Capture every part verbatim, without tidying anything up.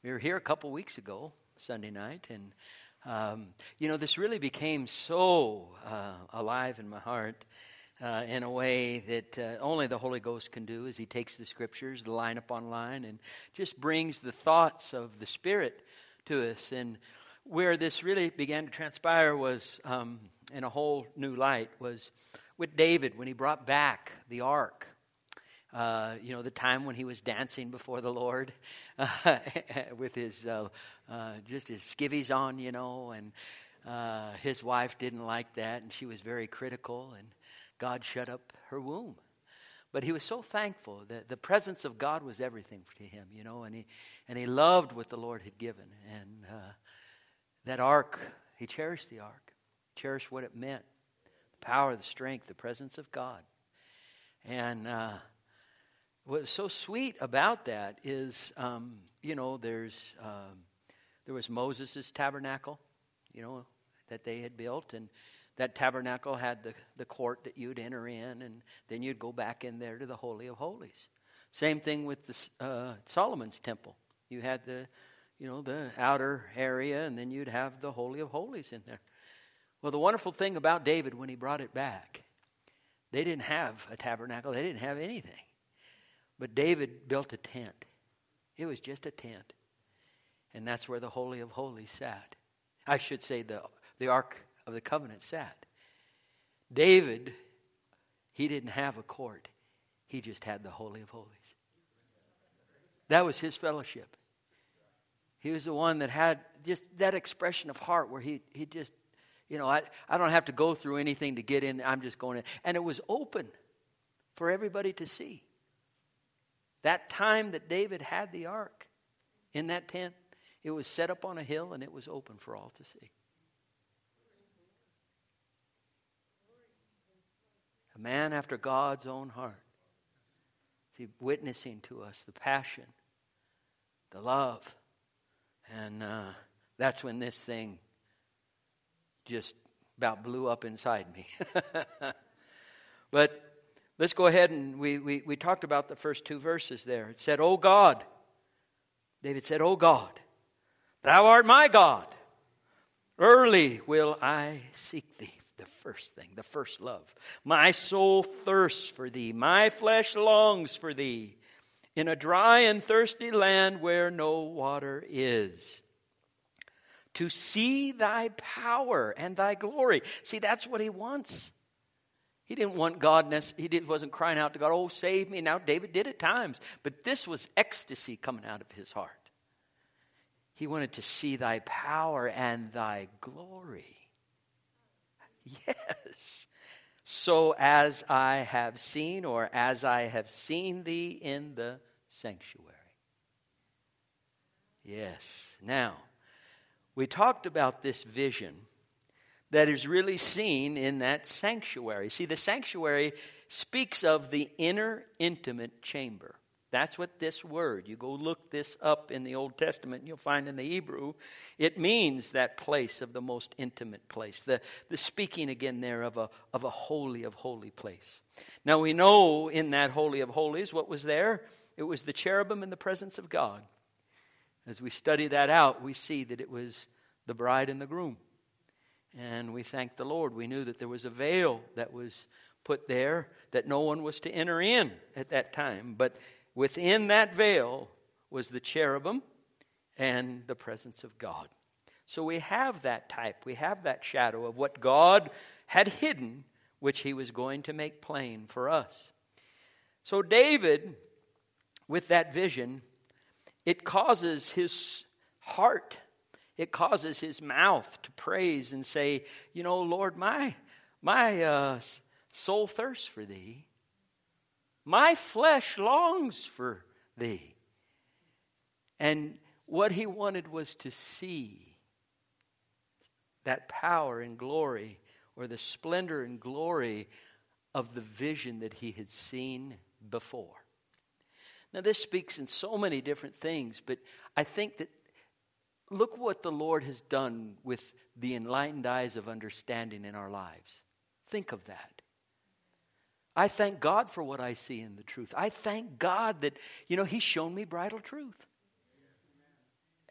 We were here a couple weeks ago, Sunday night, and um, you know, this really became so uh, alive in my heart uh, in a way that uh, only the Holy Ghost can do, as He takes the Scriptures, line upon line, and just brings the thoughts of the Spirit to us. And where this really began to transpire was, um, in a whole new light, was with David when he brought back the ark. Uh, you know, the time when he was dancing before the Lord uh, with his, uh, uh, just his skivvies on, you know, and uh, his wife didn't like that, and she was very critical, and God shut up her womb. But he was so thankful that the presence of God was everything to him, you know, and he, and he loved what the Lord had given. And uh, that ark, he cherished the ark, cherished what it meant, the power, the strength, the presence of God. And uh what's so sweet about that is, um, you know, there's um, there was Moses' tabernacle, you know, that they had built. And that tabernacle had the, the court that you'd enter in. And then you'd go back in there to the Holy of Holies. Same thing with the, uh, Solomon's temple. You had the, you know, the outer area. And then you'd have the Holy of Holies in there. Well, the wonderful thing about David when he brought it back, they didn't have a tabernacle. They didn't have anything. But David built a tent. It was just a tent. And that's where the Holy of Holies sat. I should say the, the Ark of the Covenant sat. David, he didn't have a court. He just had the Holy of Holies. That was his fellowship. He was the one that had just that expression of heart where he, he just, you know, I, I don't have to go through anything to get in. I'm just going in. And it was open for everybody to see. That time that David had the ark in that tent, it was set up on a hill and it was open for all to see. A man after God's own heart. See, witnessing to us the passion, the love. And uh, that's when this thing just about blew up inside me. But let's go ahead and we, we, we talked about the first two verses there. It said, "O God." David said, "O God, thou art my God. Early will I seek thee." The first thing, the first love. "My soul thirsts for thee. My flesh longs for thee. In a dry and thirsty land where no water is. To see thy power and thy glory." See, that's what he wants. He didn't want God, he did, wasn't crying out to God, "Oh, save me." Now, David did at times, but this was ecstasy coming out of his heart. He wanted to see thy power and thy glory. Yes. "So as I have seen, or as I have seen thee in the sanctuary." Yes. Now, we talked about this vision that is really seen in that sanctuary. See, the sanctuary speaks of the inner intimate chamber. That's what this word, you go look this up in the Old Testament, and you'll find in the Hebrew, it means that place of the most intimate place. The, the speaking again there of a, of a holy of holy place. Now we know in that Holy of Holies what was there. It was the cherubim in the presence of God. As we study that out, we see that it was the bride and the groom. And we thank the Lord. We knew that there was a veil that was put there, that no one was to enter in at that time. But within that veil was the cherubim and the presence of God. So we have that type. We have that shadow of what God had hidden, which he was going to make plain for us. So David, with that vision, it causes his heart, it causes his mouth to praise and say, you know, "Lord, my, my uh, soul thirsts for thee. My flesh longs for thee." And what he wanted was to see that power and glory, or the splendor and glory of the vision that he had seen before. Now, this speaks in so many different things, but I think that look what the Lord has done with the enlightened eyes of understanding in our lives. Think of that. I thank God for what I see in the truth. I thank God that, you know, he's shown me bridal truth.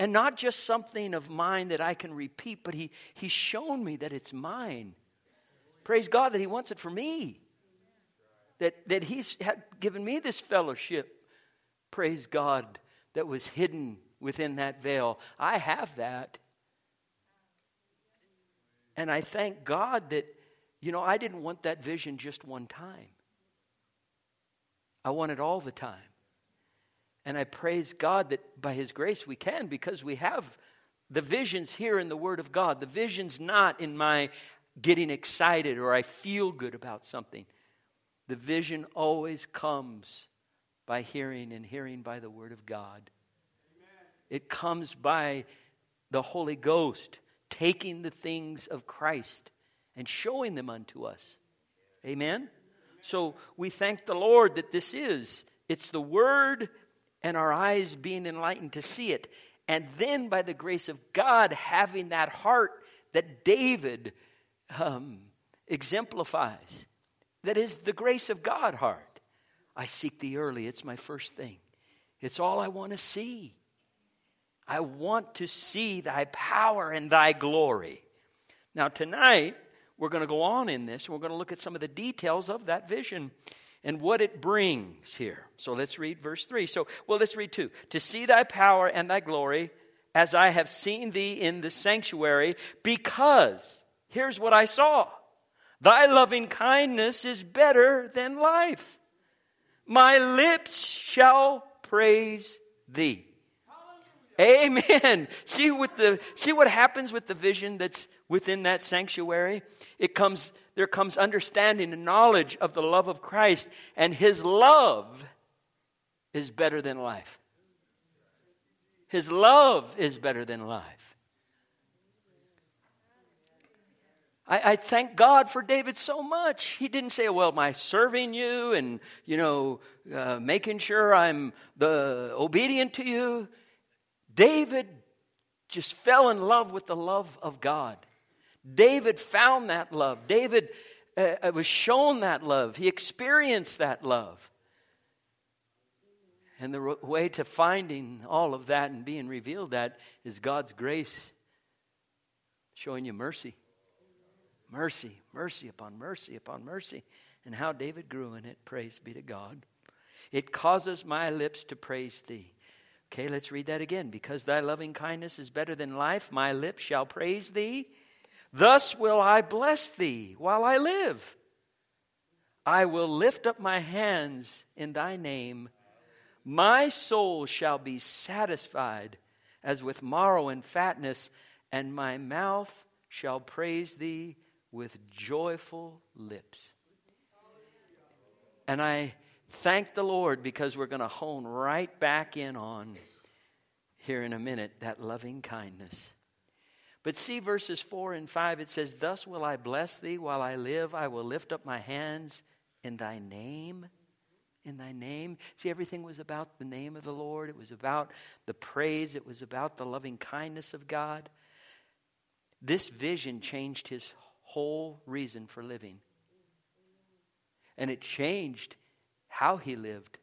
And not just something of mine that I can repeat, but he, he's shown me that it's mine. Praise God that he wants it for me. That, that he's had given me this fellowship. Praise God that was hidden within that veil. I have that. And I thank God that, you know, I didn't want that vision just one time. I want it all the time. And I praise God that by his grace we can, because we have the visions here in the Word of God. The vision's not in my getting excited or I feel good about something. The vision always comes by hearing, and hearing by the Word of God. Amen. It comes by the Holy Ghost taking the things of Christ and showing them unto us. Amen? Amen. So we thank the Lord that this is, it's the Word and our eyes being enlightened to see it. And then by the grace of God, having that heart that David um, exemplifies. That is the grace of God heart. I seek thee early. It's my first thing. It's all I want to see. I want to see thy power and thy glory. Now tonight, we're going to go on in this. We're going to look at some of the details of that vision and what it brings here. So let's read verse three. So, well, let's read two. To see thy power and thy glory, as I have seen thee in the sanctuary, because, here's what I saw. Thy loving kindness is better than life. My lips shall praise thee. Amen. See with the see what happens with the vision that's within that sanctuary? It comes there comes understanding and knowledge of the love of Christ, and his love is better than life. His love is better than life. I, I thank God for David so much. He didn't say, well, my serving you and, you know, uh, making sure I'm the obedient to you. David just fell in love with the love of God. David found that love. David uh, was shown that love. He experienced that love. And the way to finding all of that and being revealed that is God's grace showing you mercy. Mercy, mercy upon mercy upon mercy. And how David grew in it, praise be to God. It causes my lips to praise thee. Okay, let's read that again. Because thy loving kindness is better than life, my lips shall praise thee. Thus will I bless thee while I live. I will lift up my hands in thy name. My soul shall be satisfied as with marrow and fatness, and my mouth shall praise thee with joyful lips. And I thank the Lord, because we're going to hone right back in on, here in a minute, that loving kindness. But see verses four and five, it says, thus will I bless thee while I live. I will lift up my hands in thy name. In thy name. See, everything was about the name of the Lord. It was about the praise. It was about the loving kindness of God. This vision changed his whole reason for living. And it changed how he lived.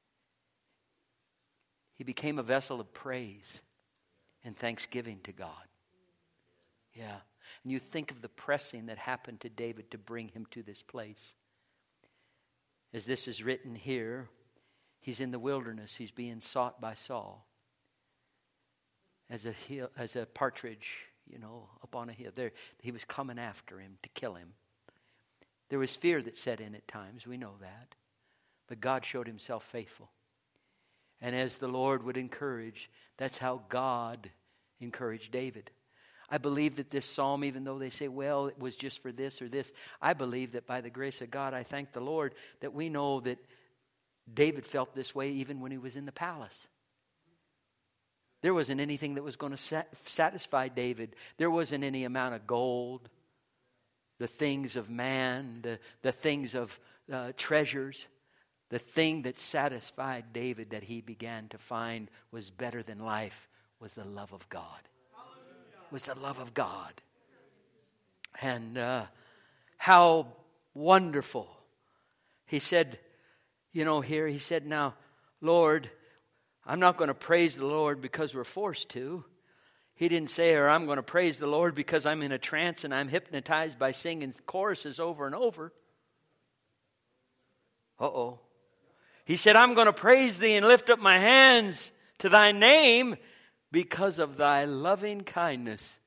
He became a vessel of praise and thanksgiving to God. Yeah. And you think of the pressing that happened to David to bring him to this place. As this is written here, he's in the wilderness. He's being sought by Saul. As a hill, as a partridge, you know, up on a hill. There, he was coming after him to kill him. There was fear that set in at times. We know that. But God showed himself faithful. And as the Lord would encourage, that's how God encouraged David. I believe that this psalm, even though they say, well, it was just for this or this, I believe that by the grace of God, I thank the Lord that we know that David felt this way even when he was in the palace. There wasn't anything that was going to sat- satisfy David. There wasn't any amount of gold, the things of man, the, the things of uh, treasures. The thing that satisfied David that he began to find was better than life was the love of God. Was the love of God. And uh, how wonderful. He said, you know, here he said, now, Lord, I'm not going to praise the Lord because we're forced to. He didn't say, or I'm going to praise the Lord because I'm in a trance and I'm hypnotized by singing choruses over and over. Uh-oh. He said, I'm going to praise thee and lift up my hands to thy name because of thy loving kindness.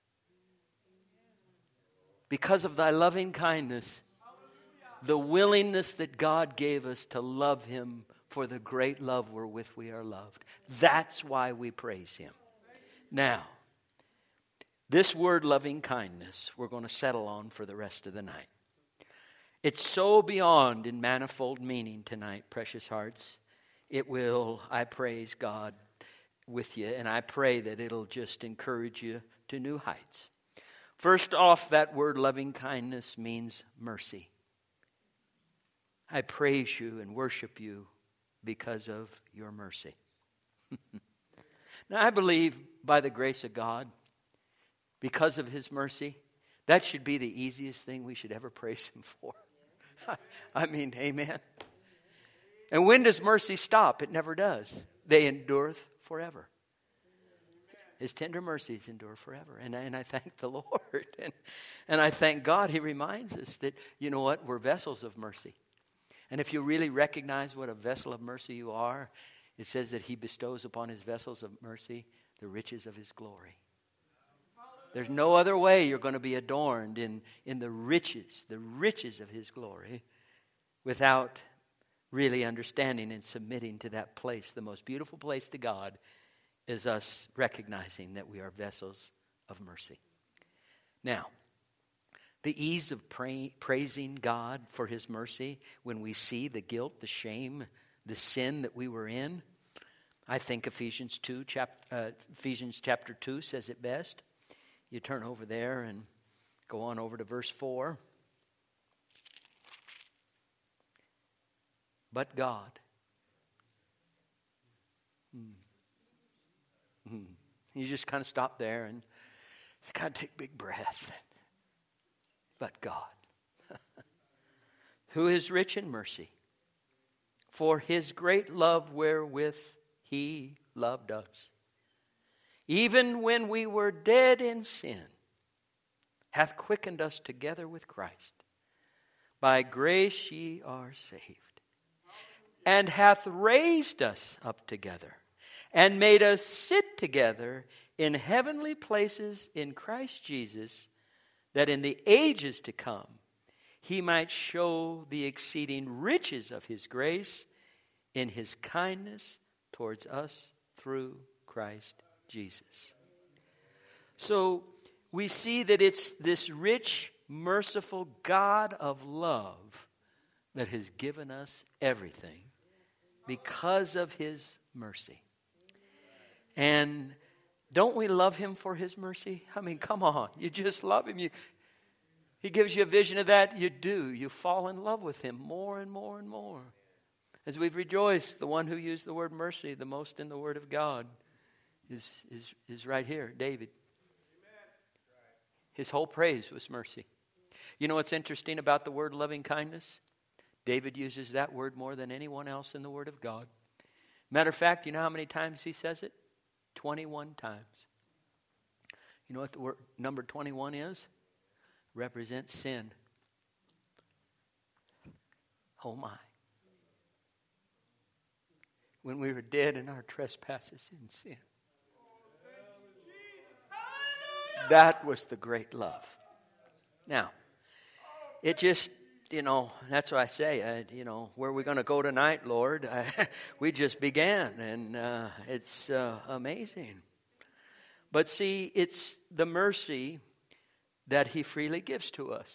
Because of thy loving kindness. The willingness that God gave us to love him for the great love wherewith we are loved. That's why we praise him. Now, this word loving kindness we're going to settle on for the rest of the night. It's so beyond in manifold meaning tonight, precious hearts. It will, I praise God with you, and I pray that it'll just encourage you to new heights. First off, that word loving kindness means mercy. I praise you and worship you because of your mercy. Now, I believe by the grace of God, because of his mercy, that should be the easiest thing we should ever praise him for. I mean, amen. And when does mercy stop? It never does. They endureth forever. His tender mercies endure forever. And, and I thank the Lord. And, and I thank God he reminds us that, you know what, we're vessels of mercy. And if you really recognize what a vessel of mercy you are, it says that he bestows upon his vessels of mercy the riches of his glory. There's no other way you're going to be adorned in, in the riches, the riches of his glory, without really understanding and submitting to that place. The most beautiful place to God is us recognizing that we are vessels of mercy. Now, the ease of pray, praising God for his mercy when we see the guilt, the shame, the sin that we were in. I think Ephesians two, chap, uh, Ephesians chapter two says it best. You turn over there and go on over to verse four. But God. Hmm. Hmm. You just kind of stop there and you got to take a big breath. But God, who is rich in mercy, for his great love wherewith he loved us, even when we were dead in sin, hath quickened us together with Christ. By grace ye are saved, and hath raised us up together, and made us sit together in heavenly places in Christ Jesus, that in the ages to come he might show the exceeding riches of his grace in his kindness towards us through Christ Jesus. So we see that it's this rich, merciful God of love that has given us everything because of his mercy. And don't we love him for his mercy? I mean, come on. You just love him. You, he gives you a vision of that. You do. You fall in love with him more and more and more. As we've rejoiced, the one who used the word mercy the most in the Word of God is, is, is right here, David. His whole praise was mercy. You know what's interesting about the word loving kindness? David uses that word more than anyone else in the Word of God. Matter of fact, you know how many times he says it? twenty-one times. You know what the word number twenty-one is? Represents sin. Oh my. When we were dead in our trespasses and sin. That was the great love. Now, it just, you know, that's what I say. I, you know, where are we going to go tonight, Lord? I, we just began, and uh, it's uh, amazing. But see, it's the mercy that he freely gives to us.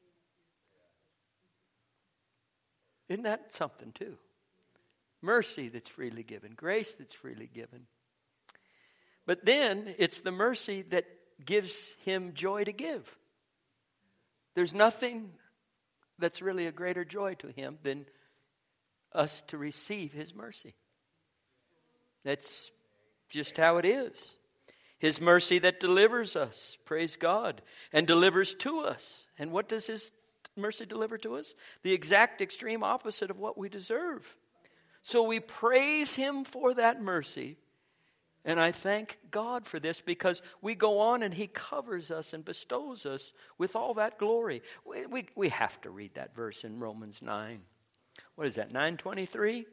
Isn't that something too? Mercy that's freely given, grace that's freely given. But then it's the mercy that gives him joy to give. There's nothing that's really a greater joy to him than us to receive his mercy. That's just how it is. His mercy that delivers us, praise God, and delivers to us. And what does his mercy deliver to us? The exact extreme opposite of what we deserve. So we praise him for that mercy. And I thank God for this, because we go on and he covers us and bestows us with all that glory. We, we, we have to read that verse in Romans nine. What is that, nine twenty-three?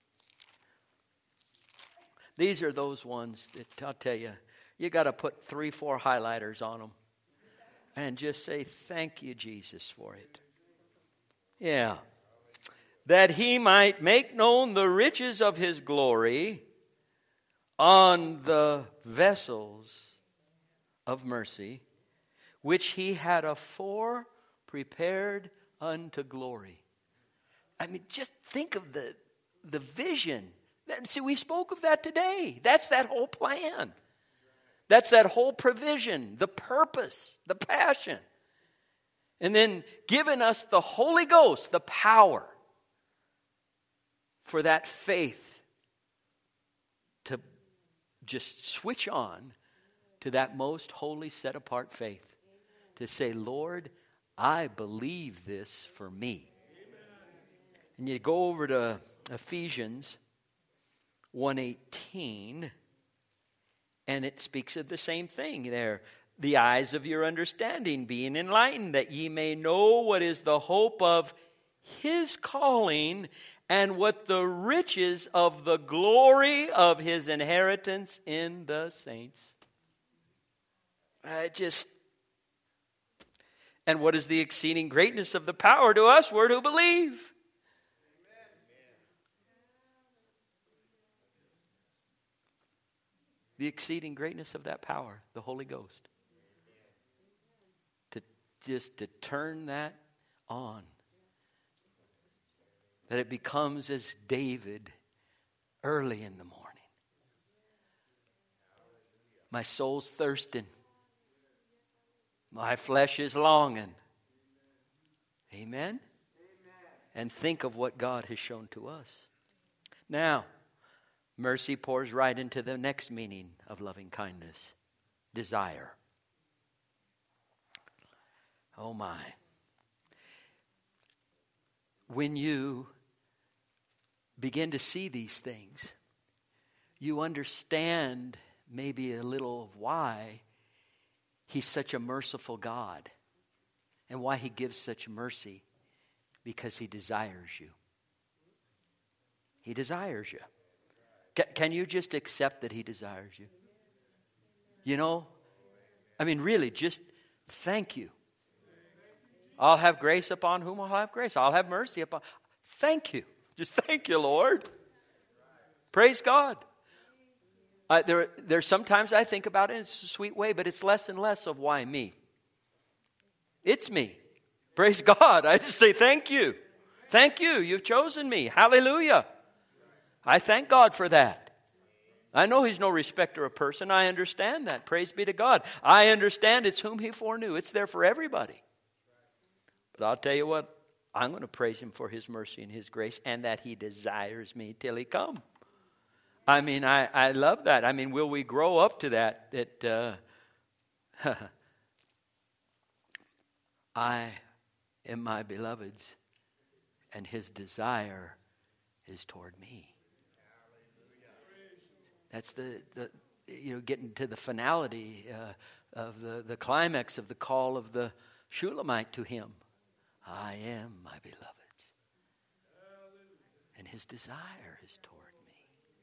These are those ones that I'll tell you, you got to put three, four highlighters on them. And just say, thank you, Jesus, for it. Yeah. That he might make known the riches of his glory on the vessels of mercy, which he had afore prepared unto glory. I mean, just think of the, the vision. See, we spoke of that today. That's that whole plan. That's that whole provision, the purpose, the passion. And then giving us the Holy Ghost, the power for that faith to just switch on to that most holy, set-apart faith. To say, Lord, I believe this for me. And you go over to Ephesians one eighteen, and it speaks of the same thing there. The eyes of your understanding being enlightened, that ye may know what is the hope of his calling, and what the riches of the glory of his inheritance in the saints. I just, and what is the exceeding greatness of the power to us? We're to believe. The exceeding greatness of that power, the Holy Ghost. To just to turn that on. That it becomes as David early in the morning. My soul's thirsting. My flesh is longing. Amen? Amen? And think of what God has shown to us. Now, mercy pours right into the next meaning of loving kindness. Desire. Oh my. When you begin to see these things, you understand maybe a little of why he's such a merciful God and why he gives such mercy, because he desires you. He desires you. Can, can you just accept that he desires you? You know, I mean, really, just thank you. I'll have grace upon whom I'll have grace. I'll have mercy upon. Thank you. Just thank you, Lord. Praise God. Uh, there, there's sometimes I think about it in a sweet way, but it's less and less of why me. It's me. Praise God. I just say thank you. Thank you. You've chosen me. Hallelujah. I thank God for that. I know he's no respecter of person. I understand that. Praise be to God. I understand it's whom he foreknew. It's there for everybody. But I'll tell you what, I'm going to praise him for his mercy and his grace, and that he desires me till he come. I mean, I, I love that. I mean, will we grow up to that? That uh, I am my beloved's, and his desire is toward me. That's the, the you know, getting to the finality uh, of the, the climax of the call of the Shulamite to him. I am my beloved's, and his desire is toward me.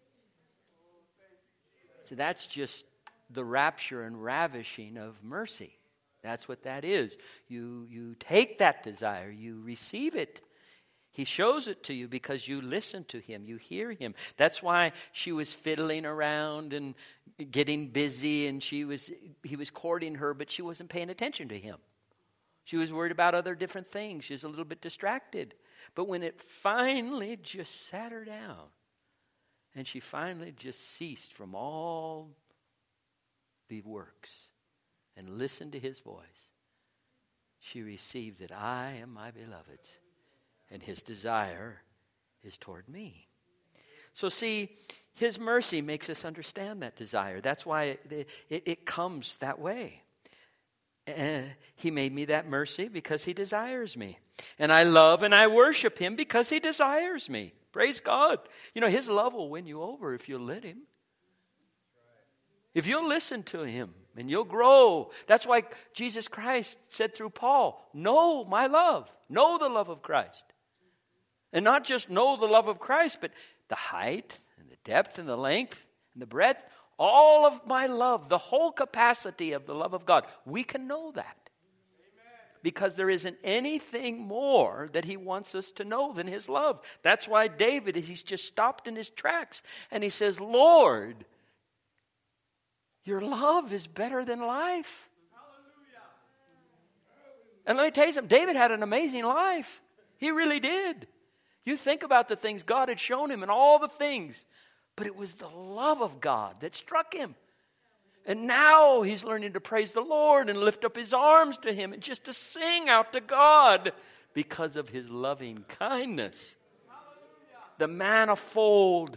So that's just the rapture and ravishing of mercy. That's what that is. You, you take that desire, you receive it. He shows it to you because you listen to him, you hear him. That's why she was fiddling around and getting busy, and she was he was courting her, but she wasn't paying attention to him. She was worried about other different things. She was a little bit distracted. But when it finally just sat her down, and she finally just ceased from all the works and listened to his voice, she received that I am my beloved's, and his desire is toward me. So see, his mercy makes us understand that desire. That's why it, it, it comes that way. Uh, he made me that mercy because he desires me. And I love and I worship him because he desires me. Praise God. You know, his love will win you over if you let him. If you'll listen to him and you'll grow. That's why Jesus Christ said through Paul, know my love. Know the love of Christ. And not just know the love of Christ, but the height and the depth and the length and the breadth. All of my love, the whole capacity of the love of God. We can know that. Because there isn't anything more that he wants us to know than his love. That's why David, he's just stopped in his tracks. And he says, Lord, your love is better than life. Hallelujah. And let me tell you something. David had an amazing life. He really did. You think about the things God had shown him and all the things. But it was the love of God that struck him. And now he's learning to praise the Lord and lift up his arms to him and just to sing out to God because of his loving kindness. The manifold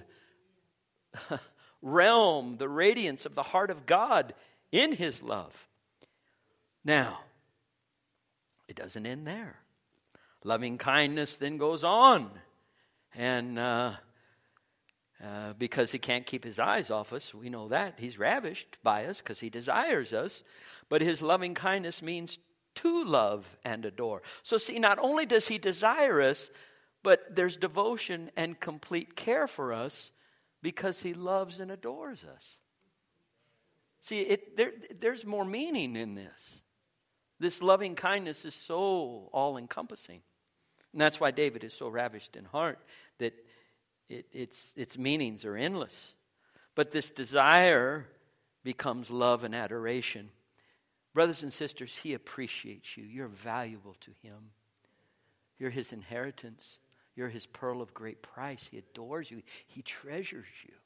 realm, the radiance of the heart of God in his love. Now, it doesn't end there. Loving kindness then goes on. And uh, uh, because he can't keep his eyes off us, we know that. He's ravished by us because he desires us. But his loving kindness means to love and adore. So see, not only does he desire us, but there's devotion and complete care for us because he loves and adores us. See, it, there, there's more meaning in this. This loving kindness is so all-encompassing. And that's why David is so ravished in heart, that it, its, its meanings are endless. But this desire becomes love and adoration. Brothers and sisters, he appreciates you. You're valuable to him. You're his inheritance. You're his pearl of great price. He adores you. He treasures you.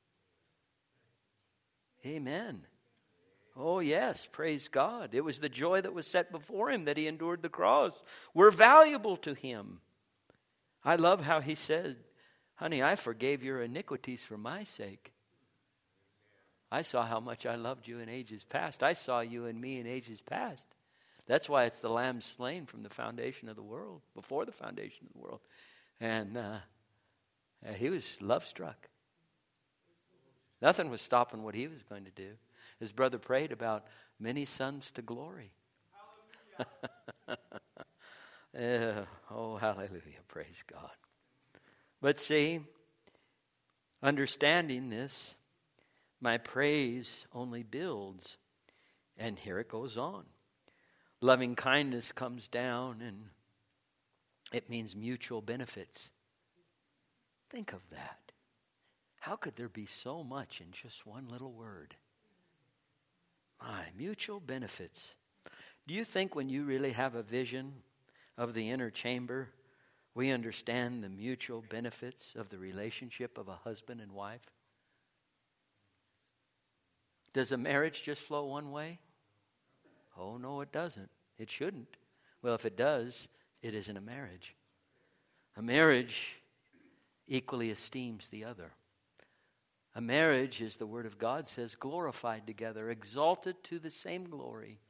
Amen. Oh yes, praise God. It was the joy that was set before him that he endured the cross. We're valuable to him. I love how he said, honey, I forgave your iniquities for my sake. I saw how much I loved you in ages past. I saw you and me in ages past. That's why it's the Lamb slain from the foundation of the world, before the foundation of the world. And uh, he was love-struck. Nothing was stopping what he was going to do. His brother prayed about many sons to glory. Yeah. Oh, hallelujah. Praise God. But see, understanding this, my praise only builds. And here it goes on. Loving kindness comes down and it means mutual benefits. Think of that. How could there be so much in just one little word? My, mutual benefits. Do you think when you really have a vision of the inner chamber, we understand the mutual benefits of the relationship of a husband and wife? Does a marriage just flow one way? Oh, no, it doesn't. It shouldn't. Well, if it does, it isn't a marriage. A marriage equally esteems the other. A marriage, as the Word of God says, glorified together, exalted to the same glory.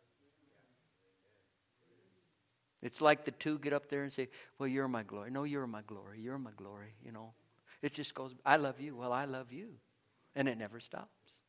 It's like the two get up there and say, well, you're my glory. No, you're my glory. You're my glory, you know. It just goes, I love you. Well, I love you. And it never stops.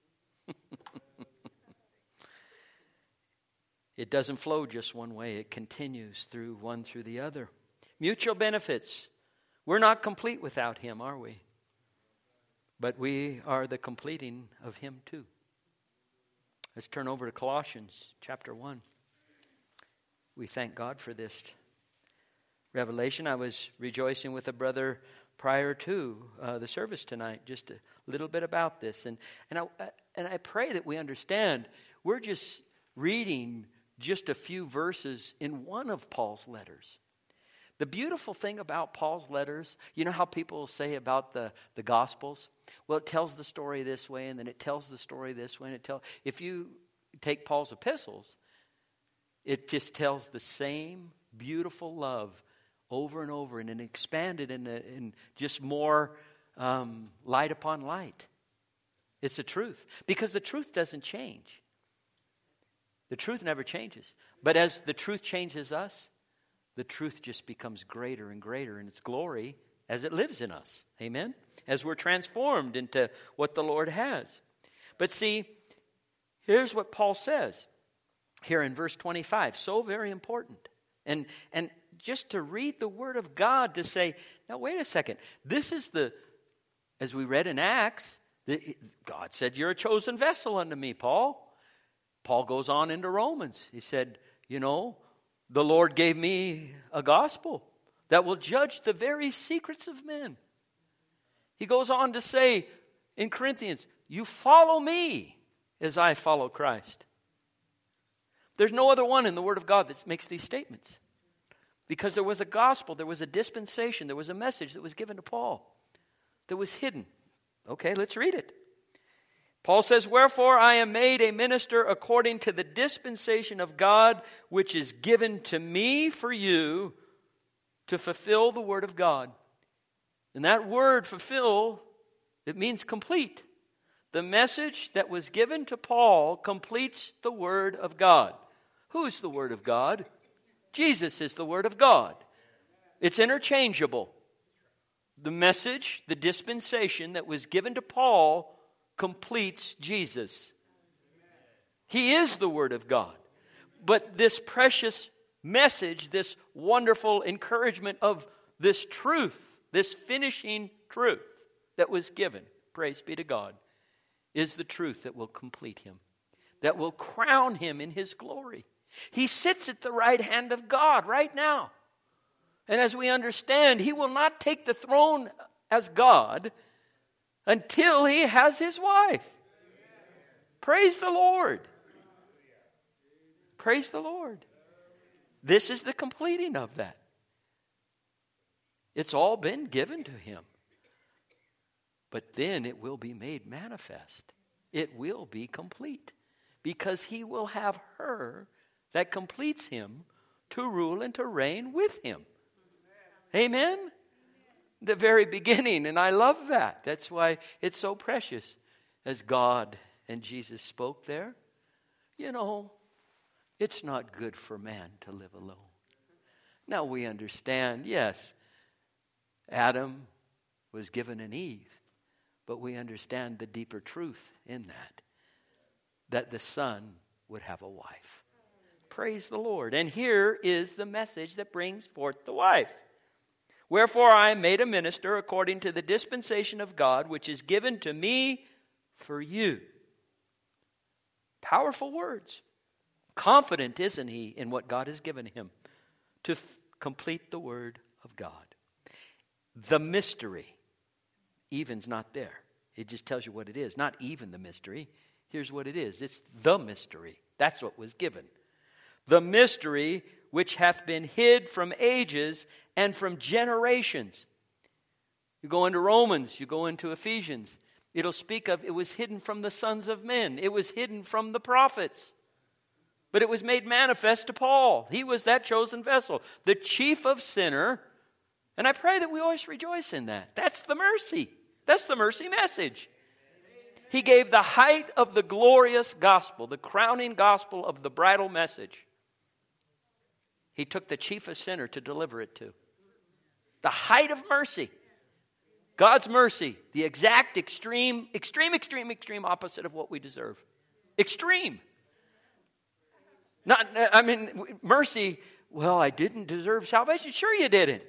It doesn't flow just one way. It continues through one through the other. Mutual benefits. We're not complete without him, are we? But we are the completing of him too. Let's turn over to Colossians chapter one. We thank God for this revelation. I was rejoicing with a brother prior to uh, the service tonight, just a little bit about this. And, and, I, and I pray that we understand we're just reading just a few verses in one of Paul's letters. The beautiful thing about Paul's letters, you know how people say about the, the Gospels? Well, it tells the story this way, and then it tells the story this way. And it tell, if you take Paul's epistles, it just tells the same beautiful love over and over, and then expanded in, a, in just more um, light upon light. It's the truth. Because the truth doesn't change. The truth never changes. But as the truth changes us, the truth just becomes greater and greater in its glory as it lives in us. Amen? As we're transformed into what the Lord has. But see, Here's what Paul says here in verse twenty-five. So very important. And, and just to read the Word of God to say, now wait a second. This is the, as we read in Acts, the, God said, you're a chosen vessel unto me, Paul. Paul goes on into Romans. He said, you know, the Lord gave me a gospel that will judge the very secrets of men. He goes on to say in Corinthians, you follow me as I follow Christ. There's no other one in the Word of God that makes these statements. Because there was a gospel, there was a dispensation, there was a message that was given to Paul that was hidden. Okay, let's read it. Paul says, wherefore I am made a minister according to the dispensation of God, which is given to me for you to fulfill the word of God. And that word, fulfill, it means complete. The message that was given to Paul completes the word of God. Who is the word of God? Jesus is the word of God. It's interchangeable. The message, the dispensation that was given to Paul completes Jesus. He is the Word of God. But this precious message, this wonderful encouragement of this truth, this finishing truth that was given, praise be to God, is the truth that will complete him, that will crown him in his glory. He sits at the right hand of God right now. And as we understand, he will not take the throne as God until he has his wife. Praise the Lord. Praise the Lord. This is the completing of that. It's all been given to him. But then it will be made manifest. It will be complete. Because he will have her that completes him to rule and to reign with him. Amen? The very beginning, and I love that. That's why it's so precious. As God and Jesus spoke there, you know, it's not good for man to live alone. Now we understand, yes, Adam was given an Eve, but we understand the deeper truth in that, that the Son would have a wife. Praise the Lord. And here is the message that brings forth the wife. Wherefore I am made a minister according to the dispensation of God, which is given to me for you. Powerful words. Confident, isn't he, in what God has given him to f- complete the word of God. The mystery. Even's not there. It just tells you what it is. Not even the mystery. Here's what it is. It's the mystery. That's what was given. The mystery which hath been hid from ages and from generations. You go into Romans, you go into Ephesians. It'll speak of, it was hidden from the sons of men. It was hidden from the prophets. But it was made manifest to Paul. He was that chosen vessel, the chief of sinner. And I pray that we always rejoice in that. That's the mercy. That's the mercy message. He gave the height of the glorious gospel, the crowning gospel of the bridal message. He took the chief of sinner to deliver it to. The height of mercy. God's mercy. The exact extreme, extreme, extreme, extreme opposite of what we deserve. Extreme. Not, I mean, mercy, well, I didn't deserve salvation. Sure you didn't.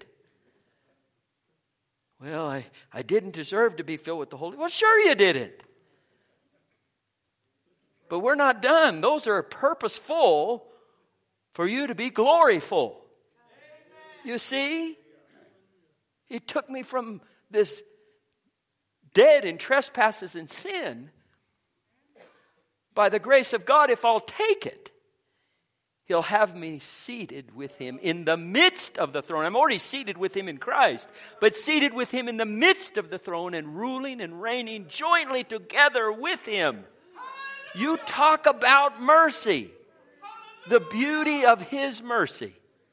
Well, I, I didn't deserve to be filled with the Holy. Well, sure you didn't. But we're not done. Those are purposeful for you to be gloryful. You see? He took me from this dead in trespasses and sin. By the grace of God, if I'll take it, He'll have me seated with Him in the midst of the throne. I'm already seated with Him in Christ, but seated with Him in the midst of the throne and ruling and reigning jointly together with Him. You talk about mercy. The beauty of His mercy.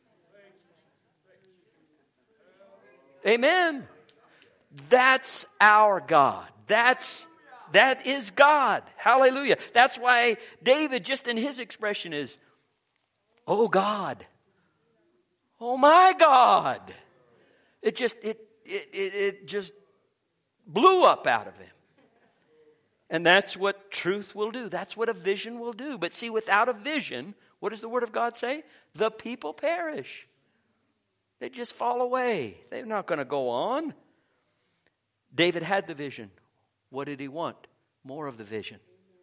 Amen. That's our God. That's, that is God. Hallelujah. That's why David, just in his expression, is, oh God. Oh my God. It just, it, it, it, it just blew up out of him. And that's what truth will do. That's what a vision will do. But see, without a vision, what does the Word of God say? The people perish. They just fall away. They're not going to go on. David had the vision. What did he want? More of the vision.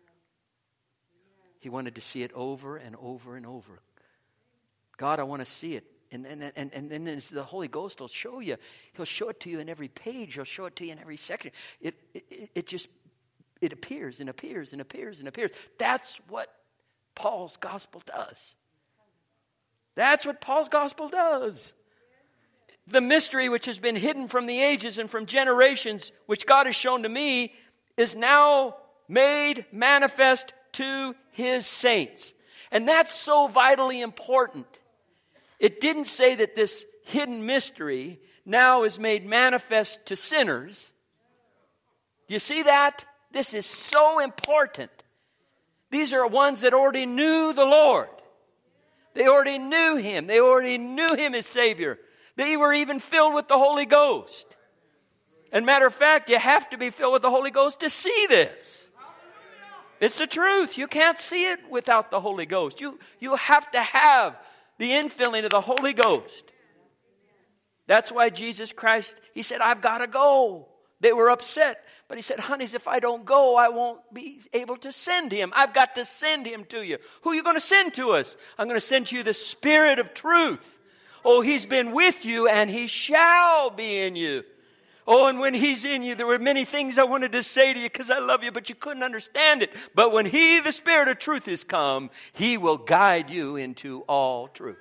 He wanted to see it over and over and over. God, I want to see it. And and and and then the Holy Ghost will show you. He'll show it to you in every page. He'll show it to you in every section. It it, it just it appears and appears and appears and appears. That's what Paul's gospel does. That's what Paul's gospel does. The mystery which has been hidden from the ages and from generations, which God has shown to me, is now made manifest to His saints. And that's so vitally important. It didn't say that this hidden mystery now is made manifest to sinners. You see that? This is so important. These are ones that already knew the Lord. They already knew Him. They already knew Him as Savior. They were even filled with the Holy Ghost. And matter of fact, you have to be filled with the Holy Ghost to see this. It's the truth. You can't see it without the Holy Ghost. You, you have to have the infilling of the Holy Ghost. That's why Jesus Christ, He said, I've got to go. They were upset. But He said, honeys, if I don't go, I won't be able to send Him. I've got to send Him to you. Who are you going to send to us? I'm going to send to you the Spirit of truth. Oh, He's been with you and He shall be in you. Oh, and when He's in you, there were many things I wanted to say to you because I love you, but you couldn't understand it. But when He, the Spirit of truth, is come, He will guide you into all truth.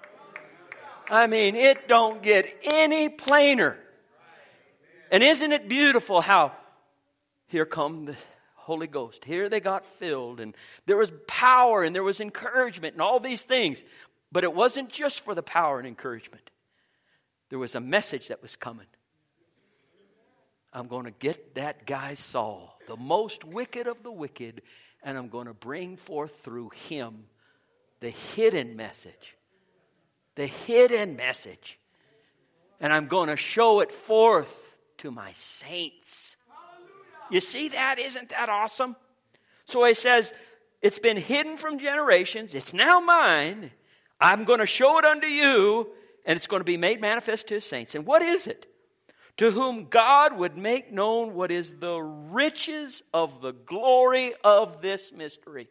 I mean, it don't get any plainer. And isn't it beautiful how here come the Holy Ghost. Here they got filled, and there was power, and there was encouragement, and all these things. But it wasn't just for the power and encouragement. There was a message that was coming. I'm going to get that guy Saul, the most wicked of the wicked, and I'm going to bring forth through him the hidden message. The hidden message. And I'm going to show it forth to my saints. You see that? Isn't that awesome? So he says, it's been hidden from generations. It's now mine. I'm going to show it unto you, and it's going to be made manifest to His saints. And what is it? To whom God would make known what is the riches of the glory of this mystery.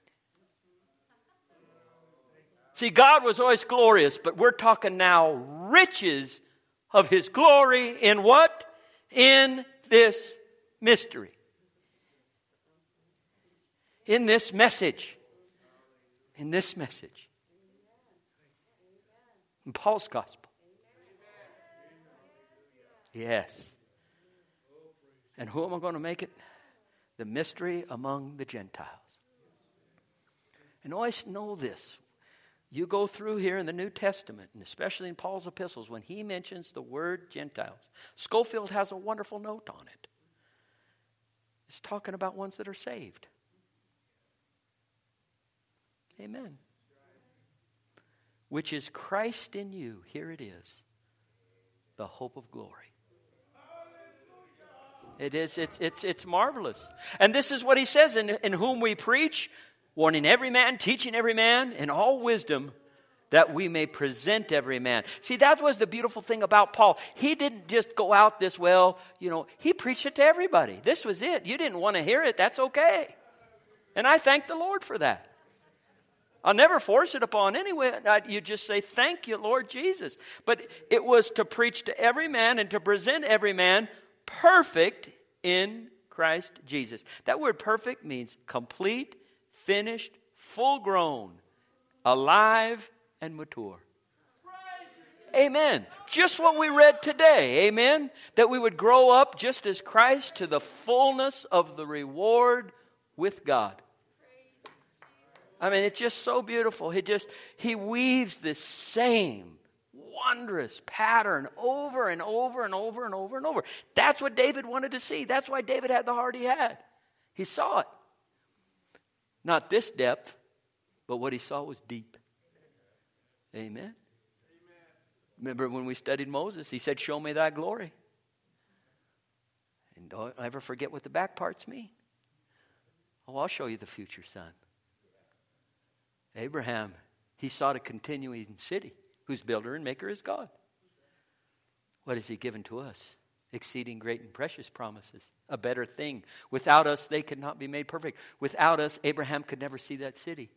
See, God was always glorious, but we're talking now riches of His glory in what? In this mystery. In this message. In this message. In Paul's gospel. Yes. And who am I going to make it? The mystery among the Gentiles. And always know this. You go through here in the New Testament, and especially in Paul's epistles, when he mentions the word Gentiles, Scofield has a wonderful note on it. It's talking about ones that are saved. Amen. Which is Christ in you. Here it is. The hope of glory. It is, it's, it's, it's marvelous. And this is what he says, in, in whom we preach, warning every man, teaching every man in all wisdom, that we may present every man. See, that was the beautiful thing about Paul. He didn't just go out this, well, you know, he preached it to everybody. This was it. You didn't want to hear it. That's okay. And I thank the Lord for that. I'll never force it upon anyone. You just say, thank you, Lord Jesus. But it was to preach to every man and to present every man perfect in Christ Jesus. That word perfect means complete, finished, full grown, alive, and mature. Amen. Just what we read today. Amen. That we would grow up just as Christ to the fullness of the reward with God. I mean, it's just so beautiful. He just, he weaves this same wondrous pattern over and over and over and over and over. That's what David wanted to see. That's why David had the heart he had. He saw it. Not this depth, but what he saw was deep. Amen. Amen. Remember when we studied Moses, he said, show me thy glory. And don't ever forget what the back parts mean. Oh, I'll show you the future son. Abraham, he sought a continuing city whose builder and maker is God. What has he given to us? Exceeding great and precious promises. A better thing. Without us, they could not be made perfect. Without us, Abraham could never see that city.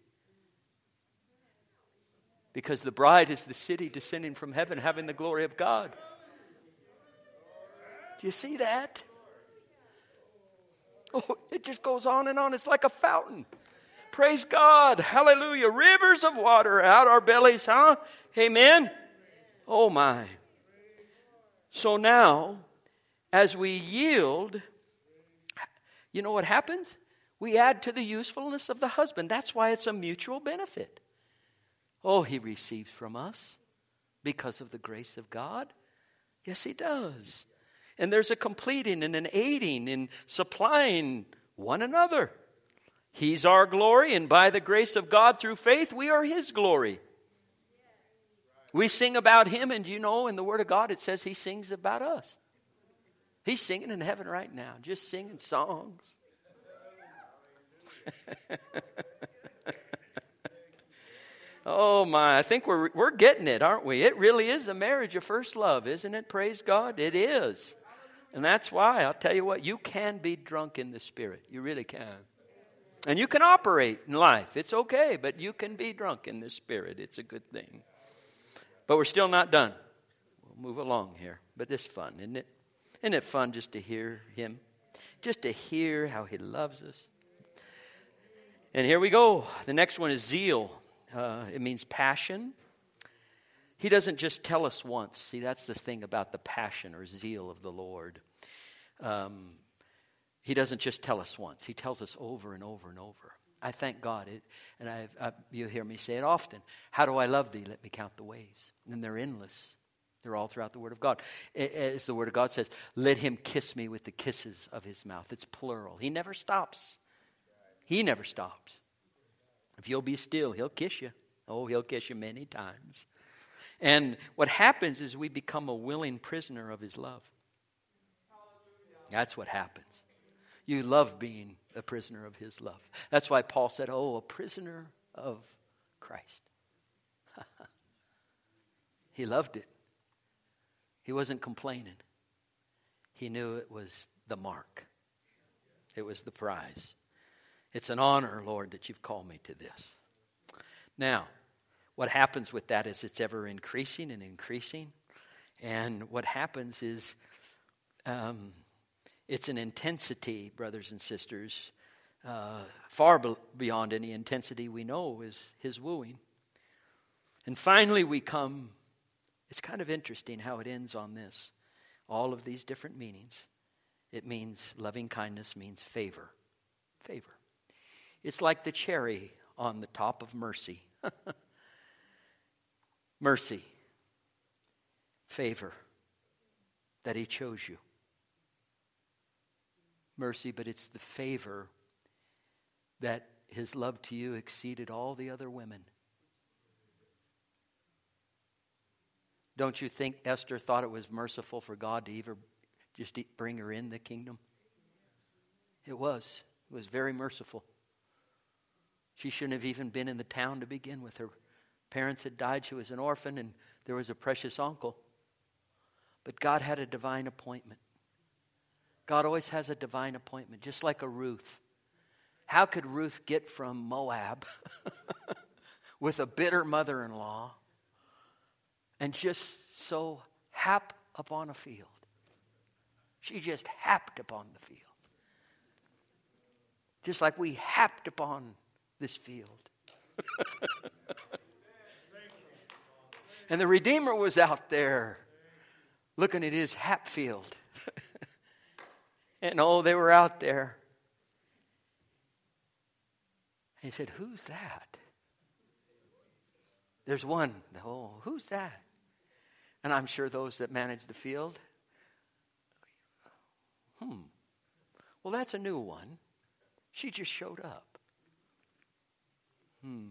Because the bride is the city descending from heaven, having the glory of God. Do you see that? Oh, it just goes on and on. It's like a fountain. Praise God. Hallelujah. Rivers of water out our bellies, huh? Amen. Oh my. So now, as we yield, you know what happens? We add to the usefulness of the husband. That's why it's a mutual benefit. Oh, he receives from us because of the grace of God. Yes, he does. And there's a completing and an aiding in supplying one another. He's our glory, and by the grace of God through faith, we are his glory. We sing about him, and you know, in the Word of God, it says he sings about us. He's singing in heaven right now, just singing songs. Oh my, I think we're we're getting it, aren't we? It really is a marriage of first love, isn't it? Praise God. It is. And that's why, I'll tell you what, you can be drunk in the Spirit. You really can. And you can operate in life. It's okay, but you can be drunk in the Spirit. It's a good thing. But we're still not done. We'll move along here. But this is fun, isn't it? Isn't it fun just to hear him? Just to hear how he loves us. And here we go. The next one is zeal. Uh, it means passion. He doesn't just tell us once. See, that's the thing about the passion or zeal of the Lord. Um, he doesn't just tell us once. He tells us over and over and over. I thank God. It, and I've, I, you hear me say it often. How do I love thee? Let me count the ways. And they're endless. They're all throughout the Word of God. As the Word of God says, let him kiss me with the kisses of his mouth. It's plural. He never stops. He never stops. If you'll be still, he'll kiss you. Oh, he'll kiss you many times. And what happens is we become a willing prisoner of his love. That's what happens. You love being a prisoner of his love. That's why Paul said, oh, a prisoner of Christ. He loved it. He wasn't complaining. He knew it was the mark. It was the prize. It's an honor, Lord, that you've called me to this. Now, what happens with that is it's ever increasing and increasing. And what happens is um, it's an intensity, brothers and sisters, uh, far be- beyond any intensity we know is his wooing. And finally we come, it's kind of interesting how it ends on this. All of these different meanings. It means loving kindness means favor. Favor. It's like the cherry on the top of mercy. Mercy. Favor. That he chose you. Mercy, but it's the favor that his love to you exceeded all the other women. Don't you think Esther thought it was merciful for God to even just bring her in the kingdom? It was. It was very merciful. She shouldn't have even been in the town to begin with. Her parents had died. She was an orphan, and there was a precious uncle. But God had a divine appointment. God always has a divine appointment, just like a Ruth. How could Ruth get from Moab with a bitter mother-in-law and just so hap upon a field? She just happed upon the field. Just like we happed upon this field. And the Redeemer was out there looking at his hap field. And oh, they were out there. And he said, who's that? There's one. Oh, who's that? And I'm sure those that manage the field, hmm, well, that's a new one. She just showed up. Hmm.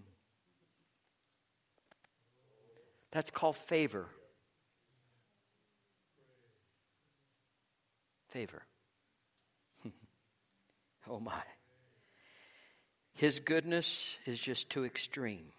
That's called favor. Favor. Oh my. His goodness is just too extreme.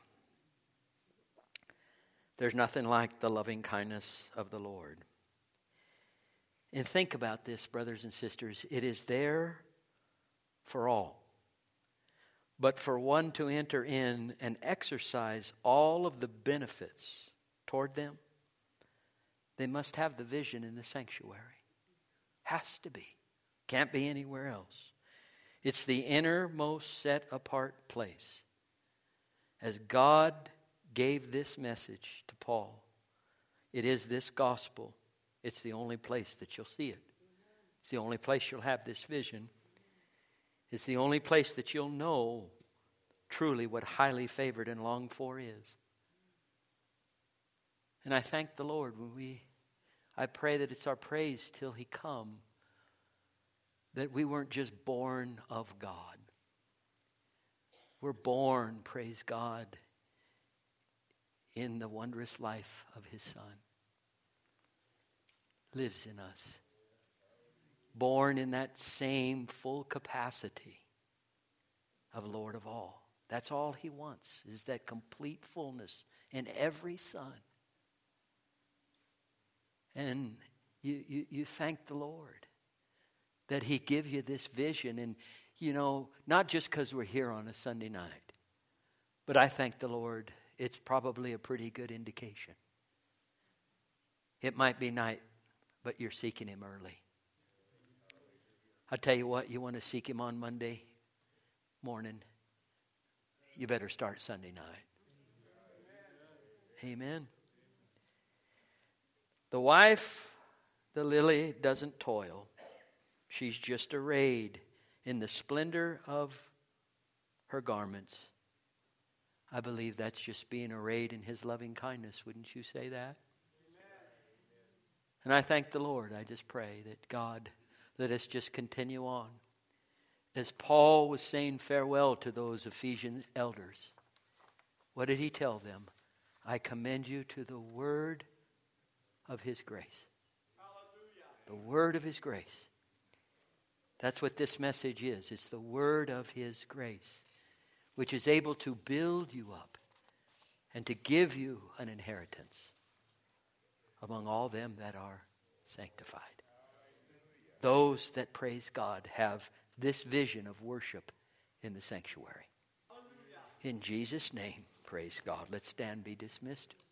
There's nothing like the loving kindness of the Lord. And think about this, brothers and sisters. It is there for all. But for one to enter in and exercise all of the benefits toward them, they must have the vision in the sanctuary. Has to be. Can't be anywhere else. It's the innermost set apart place. As God gave this message to Paul, it is this gospel. It's the only place that you'll see it. It's the only place you'll have this vision. It's the only place that you'll know truly what highly favored and longed for is. And I thank the Lord when we, I pray that it's our praise till He come, that we weren't just born of God. We're born, praise God, in the wondrous life of His Son. Lives in us. Born in that same full capacity of Lord of all. That's all He wants, is that complete fullness in every son. And you, you, you thank the Lord that He give you this vision. And, you know, not just because we're here on a Sunday night, but I thank the Lord, it's probably a pretty good indication. It might be night, but you're seeking Him early. I tell you what, you want to seek Him on Monday morning, you better start Sunday night. Amen. The wife, the lily, doesn't toil. She's just arrayed in the splendor of her garments. I believe that's just being arrayed in His loving kindness. Wouldn't you say that? And I thank the Lord. I just pray that God, let us just continue on. As Paul was saying farewell to those Ephesian elders, what did he tell them? I commend you to the word of His grace. The word of His grace. That's what this message is. It's the word of His grace, which is able to build you up and to give you an inheritance among all them that are sanctified. Those that praise God have this vision of worship in the sanctuary. In Jesus' name, praise God. Let's stand, be dismissed.